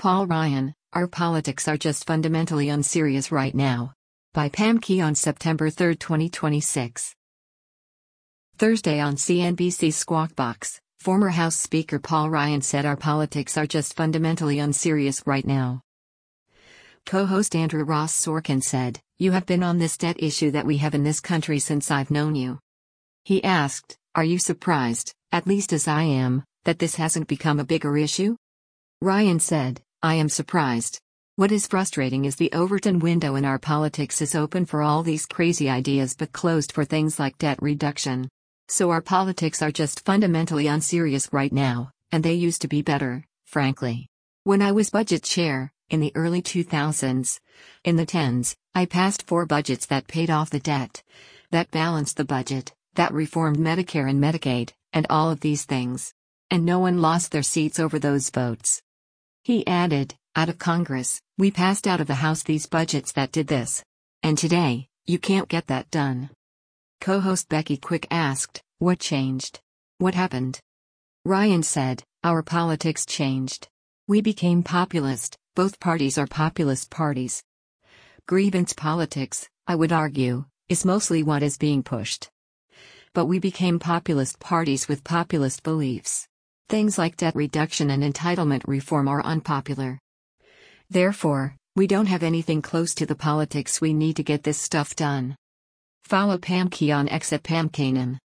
Paul Ryan, Our Politics Are Just Fundamentally Unserious Right Now. By Pam Key on September 3, 2026. Thursday on CNBC's Squawk Box, former House Speaker Paul Ryan said our politics are just fundamentally unserious right now. Co-host Andrew Ross Sorkin said, "You have been on this debt issue that we have in this country since I've known you." He asked, "Are you surprised, at least as I am, that this hasn't become a bigger issue?" Ryan said, "I am surprised. What is frustrating is the Overton window in our politics is open for all these crazy ideas but closed for things like debt reduction. So our politics are just fundamentally unserious right now, and they used to be better, frankly. When I was budget chair, in the early 2000s, in the tens, I passed 4 budgets that paid off the debt, that balanced the budget, that reformed Medicare and Medicaid, and all of these things. And no one lost their seats over those votes." He added, "Out of Congress, we passed out of the House these budgets that did this. And today, you can't get that done." Co-host Becky Quick asked, "What changed? What happened?" Ryan said, "Our politics changed. We became populist. Both parties are populist parties. Grievance politics, I would argue, is mostly what is being pushed. But we became populist parties with populist beliefs. Things like debt reduction and entitlement reform are unpopular. Therefore, we don't have anything close to the politics we need to get this stuff done." Follow Pam Key on X at Pam Kanan.